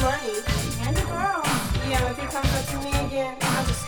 money. And a girl. Yeah, if he comes up to me again, I'll just